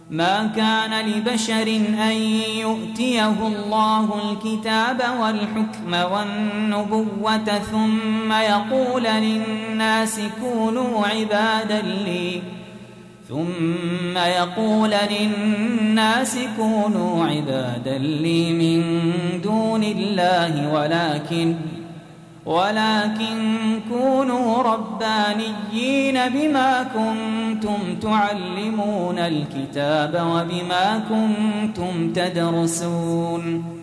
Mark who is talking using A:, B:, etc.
A: ما كان لبشر أن يؤتيه الله الكتاب والحكم والنبوة ثم يقول للناس كونوا عبادا لي من دون الله ولكن كونوا ربانيين بما كنتم تعلمون الكتاب وبما كنتم تدرسون